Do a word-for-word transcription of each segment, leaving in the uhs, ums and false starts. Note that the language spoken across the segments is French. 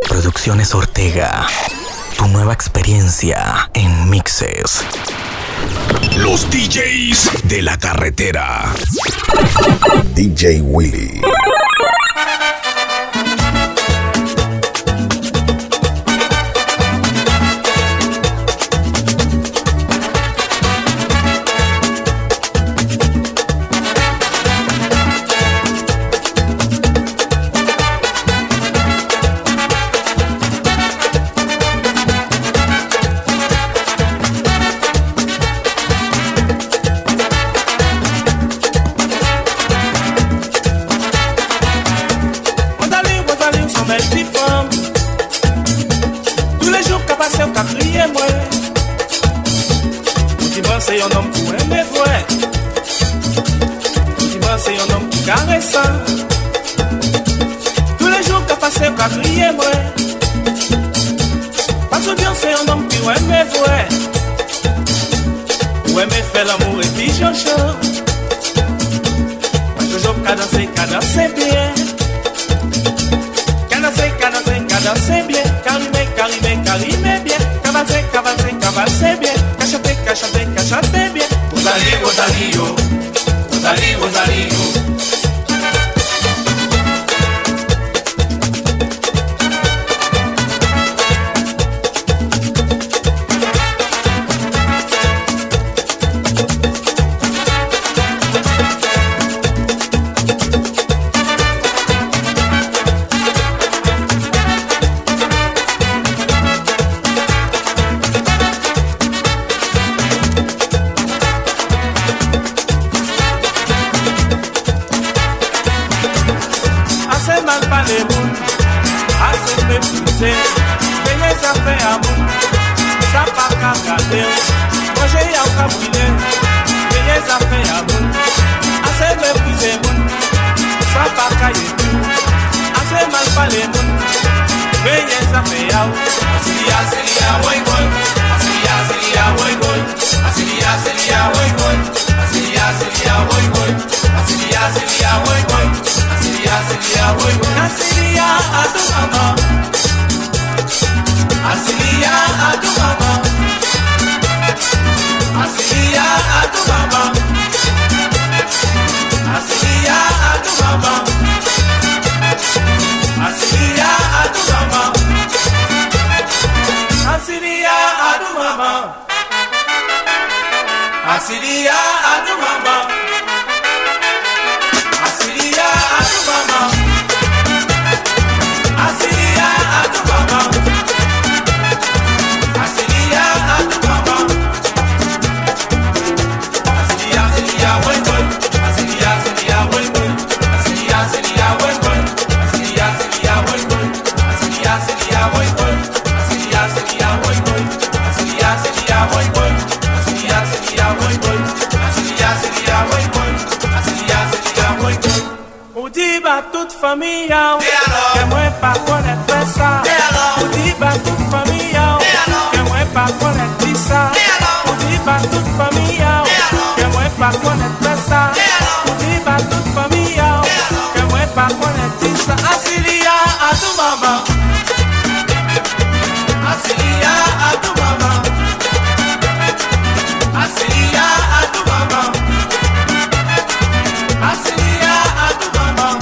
Producciones Ortega. Tu nueva experiencia en mixes. Los D Js de la carretera. D J Willy. C'est un homme pour aimer vrai. Dimanche c'est un homme qui caressant. Tous les jours qu'a passé qu'a crié moi. Parce que bien c'est un homme qui aime vrai. Ou aimer faire l'amour et puis je chante. Parce que je qu'a danser, qu'a danser bien. Qu'a danser, qu'a danser, qu'a danser bien. Carimé, carimé, carimé bien. Cavaler, cavaler, cavaler bien. Cachate, cachate, cachate bien. Rosalie, Rosalie, Rosalie, Rosalie. Veillez ça fait amour, ça pas qu'à garder. Manger y'a au cabrillé, veillez ça fait amour. Assez mépriser moun, ça pas qu'à y tout. Assez mal parler moun, veillez ça fait amour. Asilia, asilia, woy woy. Asilia, asilia, woy woy. Asilia, asilia, woy woy. Asilia, asilia, woy woy. Asilia, asilia, woy woy. Asilia, asilia, woy woy. Asilia, adu mama. Asilia adu mama, Asilia adu mama, Asilia adu mama, Asilia adu mama, Asilia adu mama, Asilia adu mama, Asilia adu mama, Asilia adu mama. Toute famille, que moi pas connaître ça. On dit pas toute famille, que moi pas connaître ça. On dit pas toute famille, que moi pas connaître ça. On dit pas toute famille, que moi pas connaître ça. Asilia à tu maman, Asilia à tu maman, Asilia à tu maman, Asilia à tu maman.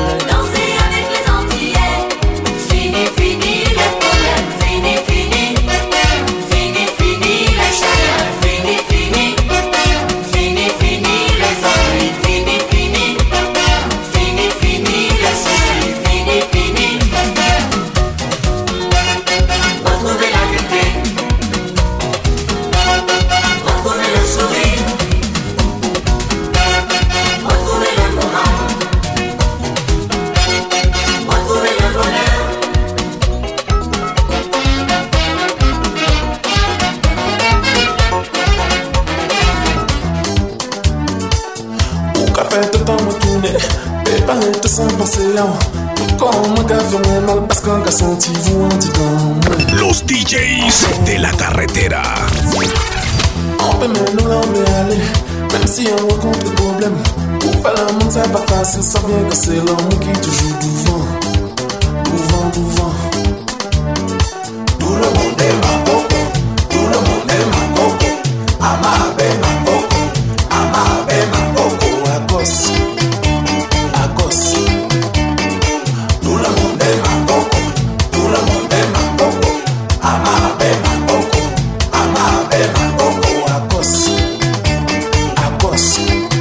Los D Js de la carretera. On peut même nous l'emmener, même si on rencontre des problèmes. Pour faire l'amour, c'est pas facile, sans bien que c'est l'homme qui est toujours devant. Devant, devant. Tout le monde est ma coco, tout le monde est ma coco. Ama be ma coco, ama be ma coco. À gosse, à gosse. Tout le monde est ma coco, tout le monde est ma coco. Ama be ma coco, ama be ma coco. À gosse, à gosse.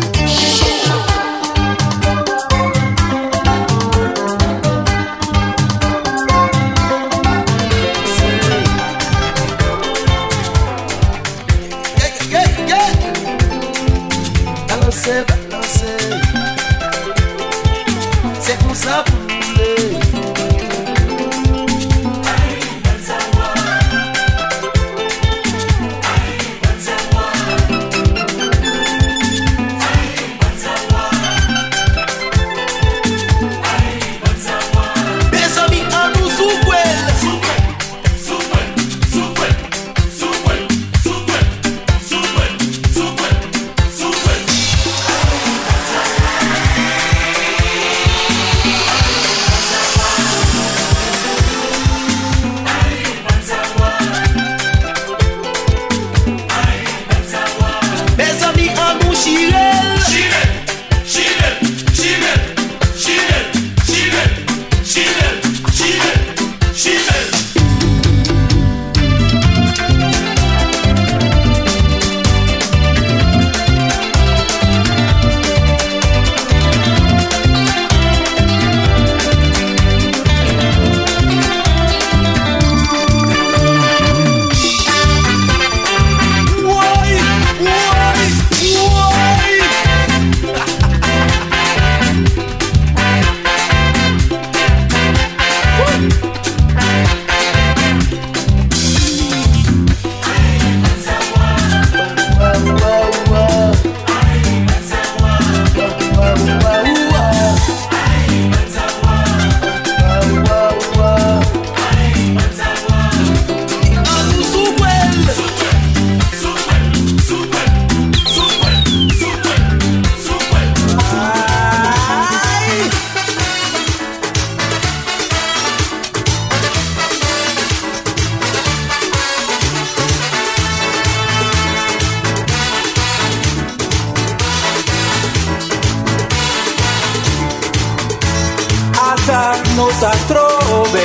Balancer, balancer. C'est comme ça pour rouler. Mes amis, à nous souper. Mes amis, à nous chirel. Why, why, why? Ata nos atrobe,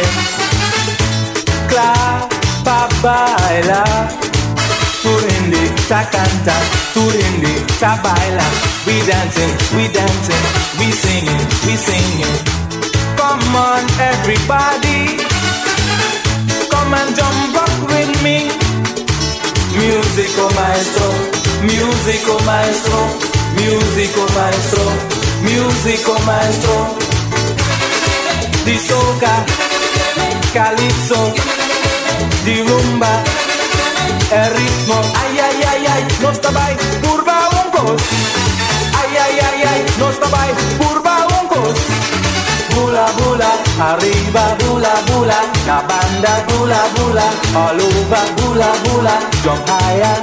cla pa baila, turindi ta canta, turindi ta baila. We dancing, we dancing, we singing, we singing. Come on everybody, come and jump up with me. Musico maestro, musico maestro, musico maestro, musico maestro. Di soca, calypso, di rumba, el ritmo. Ay, ay, ay, ay, no está by curva uncos. Ay, ay, ay, ay, no está by curva uncos. Bula, bula, arriba, bula, bula. La banda, bula, bula. All over, bula, bula. Jump higher.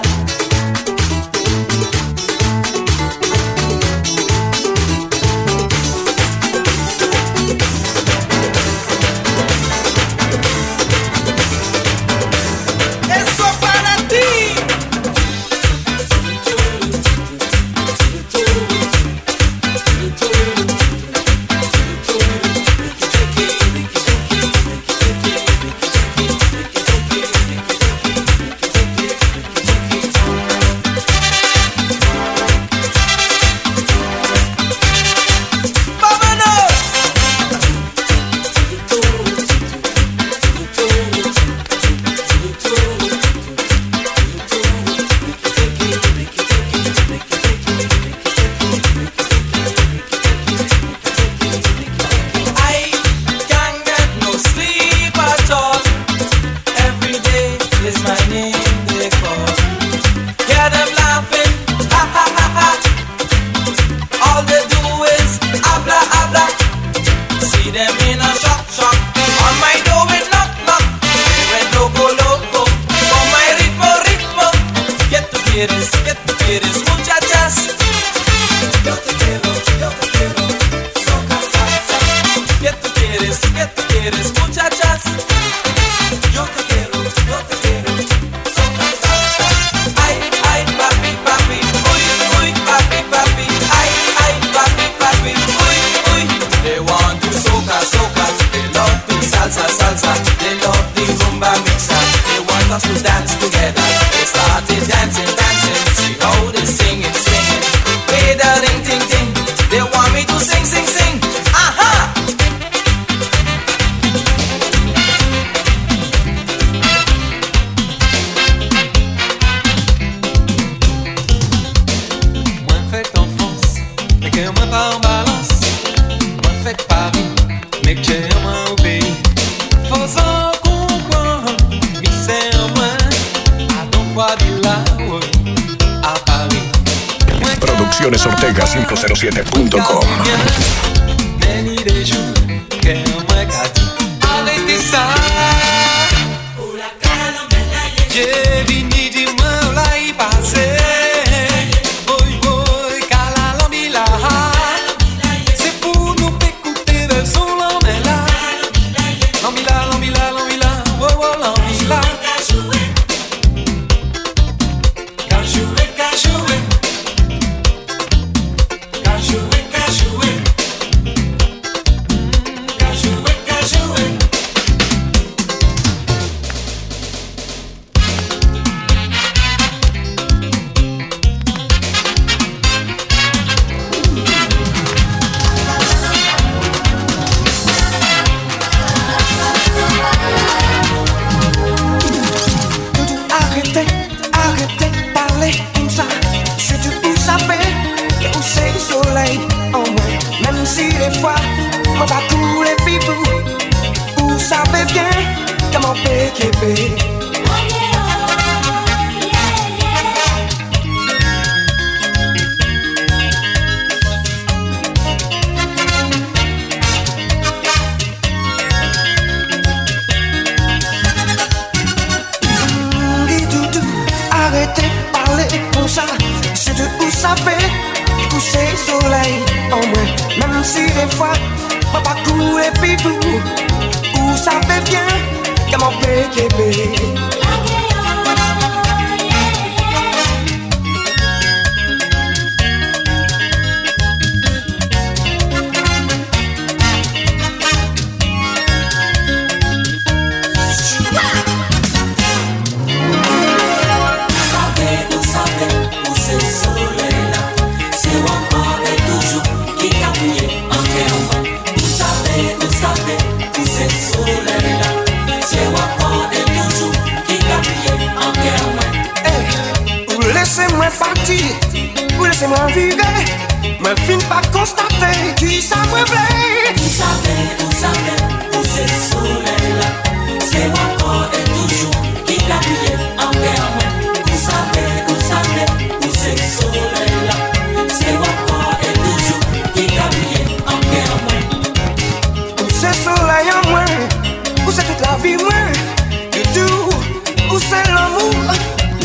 Eso para ti. them in a shock, shock. On my door with knock, knock. They went loco, loco. For my ritmo, ritmo. Get to quieres, get to quieres, muchachas. Yo te quiero, yo te quiero. Soca, salsa. Get to quieres, get to quieres, muchachas. Yo te quiero, yo te quiero. Soca, salsa. Ay, ay, papi, papi. Uy, uy, papi, papi. Ay, ay, papi, papi. Uy, uy. They want to soca, soca. They love to salsa, salsa. They love the rumba mixer. They want us to dance together. They started dancing, dancing. See how they singing, singing. Way the ring, ting, ting. They want me to sing, sing, sing. Aha! Moi fait en France, mais que moi pas en balance. Moi fait Paris, mais que moi au pays. Faut s'en comprendre, mais c'est en moi. À donc voir de là, oui, à Paris. Producciones Ortega cinco cero siete punto com. Mais ni des jours, que moi qu'a dit. Arrêtez ça. J'ai vini du moi là y passer. Boy boy, cala l'ambila. C'est pour nous écouter le son l'ambila. L'ambila, l'ambila, l'ambila, wow wow l'ambila. Cachoué, cachoué. Cachoué, cachoué. Cachoué, cachoué. Arrêtez, arrêtez de parler comme ça. C'est tout vous savez que c'est le soleil en moi. Même si des fois, moi pas tous les pipous. Vous savez bien comment péquer. Arrêtez de parler comme ça. C'est tout vous savez que c'est le soleil en moi. Même si des fois, moi pas tous les pipous. Vous savez bien comment péquer. Laissez-moi partir, ou laissez-moi vivre. Me fin pas constater qui ça me plaît. Vous savez, vous savez, où c'est le soleil là. C'est encore et toujours qui l'a brillé en moi. Vous savez, vous savez, où c'est le soleil là. C'est encore et toujours qui l'a brillé en moi. Où c'est le soleil en moi, où c'est toute la vie moi. Du tout, où c'est l'amour.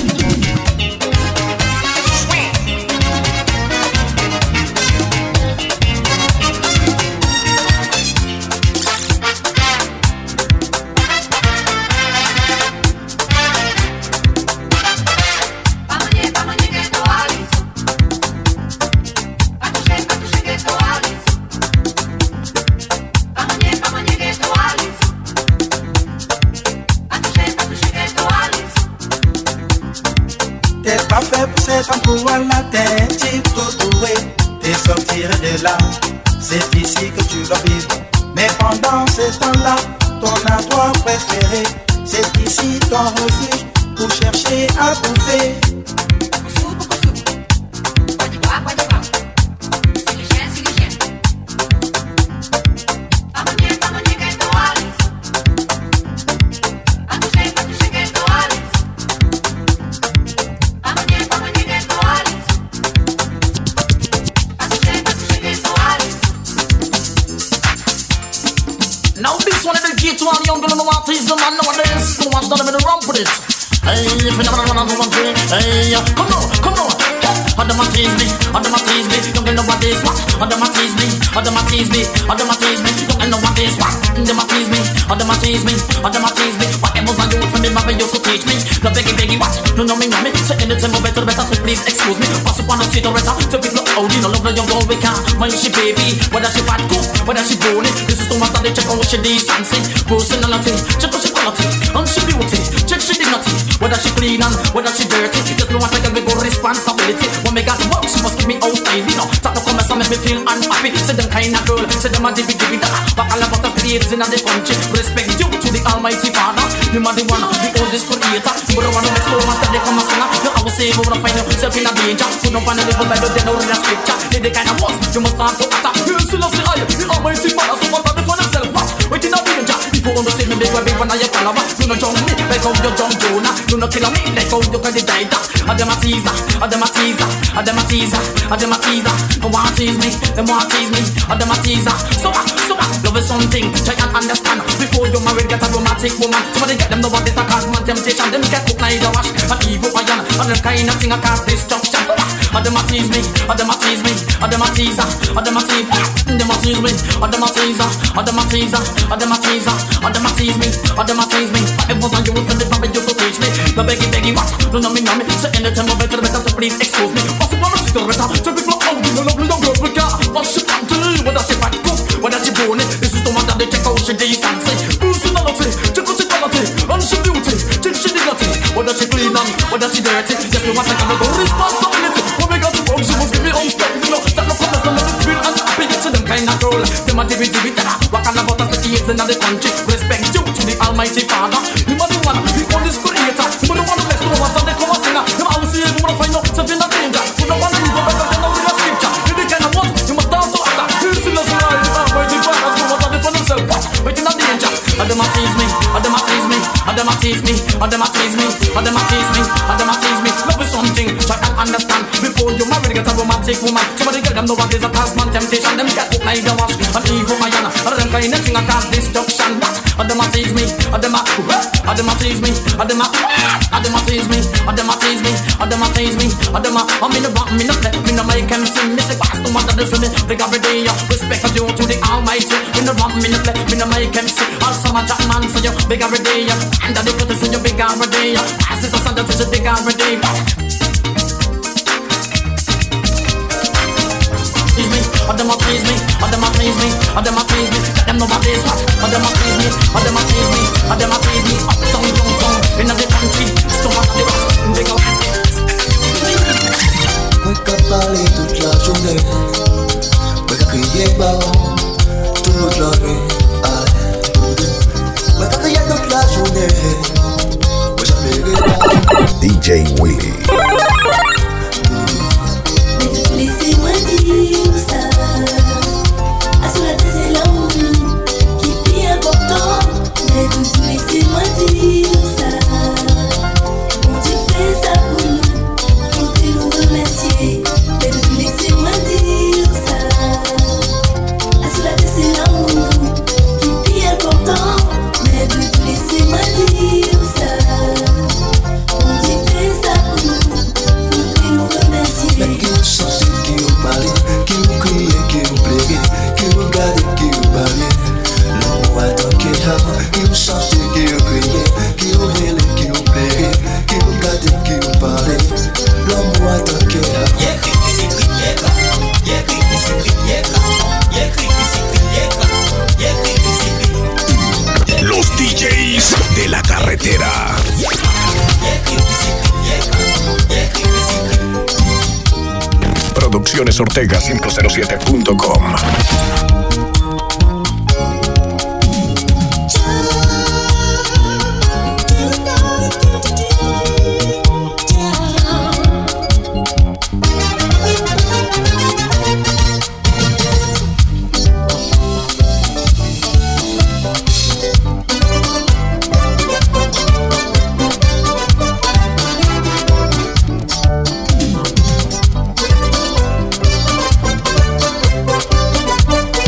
Pour la tête, tu peux te sortir de là. C'est ici que tu dois vivre. Mais pendant ce temps-là, ton endroit préféré, c'est ici ton refuge pour chercher à bouffer. Now this one is the key to all young girl, no what is the man nowadays. No one's done them in the rump with it. Hey, if you never run on one thing, hey, come on, come on. Other man tease me, other man tease me. Don't know what this what. Other man tease me, other man tease me, other man tease me. Don't know what this what. Other man tease me, other man tease me, other man tease me. What else I do for me, mama used to teach me. The beggy beggy what? No know me, know me. So anytime I better, better, so please excuse me. Pass up on the street or better. To people out, you know love the young girl we can. When she baby, whether she fat goose, whether she bony. This is too much that they check on what she decency, personality, check on she quality, on she beauty, check she dignity. Whether she clean and whether she dirty, just know what I can be good responsibility. When me got to work, she must give me out style, you know. Talk no comments and make me feel unhappy. Say them kind of girl, say them a divi divi da. Back all about the creators in the country. Respect due to the Almighty Father. You man the one, the oldest creator. But I wanna make sure master they come and sing. You I will say you wanna find yourself in a danger. Put up on a little Bible, they don't read a scripture. They the kind of ones you must start to attack. You still have the eye, the Almighty Father. So one body for themselves, what? Wait in a danger. People understand me big, big when I follow. You know jump me, like how you jump Jonah. You know kill me, like how you can die. Adem a teaser, Adem a teaser, Adem a teaser, Adem a teaser. They want to tease me, they want to tease me. Adem a teaser. So back, so back. Love is something try and understand. Before you marry, get a romantic woman. Somebody get them the what this a cause man temptation. Them get cook neither wash. An evil iron, and them kind of thing a cause destruction. So back. Adem a tease me, Adem a tease me, Adem a teaser, Adem a tease me, Adem a tease me, Adem a teaser, Adem a teaser, Adem a teaser, Adem a tease me, Adem a tease me. It was on you from the Bible used to teach me. The beggy beggy what? Don't know me, know me. So anytime I better, better, so please excuse me. What's the one that's still better? To be blocked out, you know, lovely young girl, we got. What's she want to do? Whether she fat cook, whether she bony. This is the one that they check out, she decency. Personality, check out she quality, and she beauty, check she dignity. Whether she clean and whether she dirty. Just me one second ago, responsibility. When we got to work, she must give me own style. You know, that no promise, no love is real and happy. To them kind of girl, them a divi divi da. What kind of butters the kids in the country? Respect due to the Almighty Father. You are the one, the oldest creator. You are the one who left over, and they come and sing. You know, I will see you wanna find out something that danger. You don't wanna live better than the real scripture. You the kind of what you must start to attack. You still a smile, the Almighty Father. So what are they for themselves? What? Wait in the danger. Adem a tease me, Adem a tease me, Adem a tease me, Adem a tease me, Adem a tease me, Adem a tease me. Love is something try and understand. Before you marry, get a romantic woman. Somebody get them know what is a past man temptation. Them get cook like the wash, an evil iron. And them kind of thing a cause destruction. What? Adem a tease me, Adem a, Adem a tease me, Adem a, Adem a tease me, Adem a tease me, Adem a tease me, Adem a. I'm in the rock, me no play, me no make him sing. Me say pass to mother this me, big every day. Respect due to the Almighty. Me no rock, me no play, me no make him sing. Also my jack man say you big every day. And the put this in your big every day. As it's a Sunday, it's a big every day. Tease me, Adem a tease me, Adem a tease me, Adem a tease me. Let them know what this what. Adem a tease me, Adem a tease me, Adem a tease me. Up down, down, down, in the country. So what they want, big up. Wake up parler toute la journée. Wake up crier ballon toute la nuit. Wake up crier toute la journée. Wake up crier ballon. D J Willy. Laissez-moi dire ça. À sous la tête c'est l'amour qui est plus important. Mais laissez-moi dire ça. Bon Dieu fait ça pour nous. Faut-il nous remercier. Mais laissez-moi dire ça. À sous la tête c'est l'amour qui est plus important. Mais laissez-moi dire ça. Bon Dieu fait ça pour nous. Faut-il nous remercier. Qui vous parle, qui vous crie, qui vous plaît, qui vous regarde, qui vous parle. L'amour attend qui a, qui vous chante, qui vous crie, qui vous rêve, qui vous plaît, qui vous regarde, qui vous parle. L'amour attend qui a. Y'a cri qui s'y crie, y'a cri, y'a cri qui s'y crie, y'a cri, y'a cri qui s'y crie, y'a cri, y'a cri qui s'y crie. Los D Js de la carretera. Y'a cri qui s'y crie, y'a cri, y'a cri qui s'y crie. Producciones Ortega cinco cero siete punto com. Thank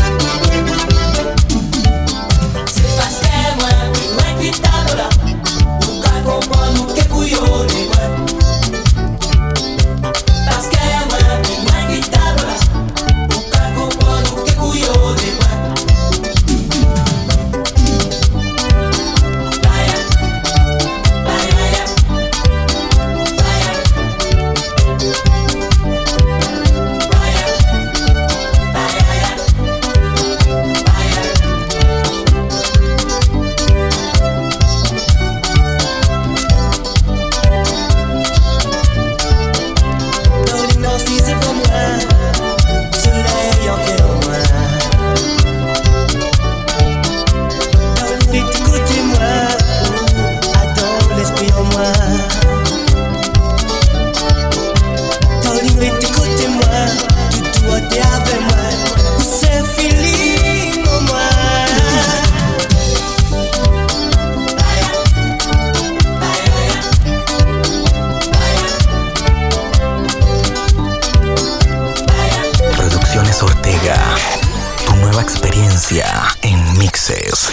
Ortega. Tu nueva experiencia en mixes.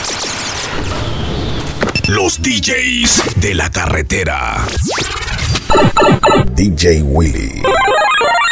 Los D Js de la carretera. D J Willy.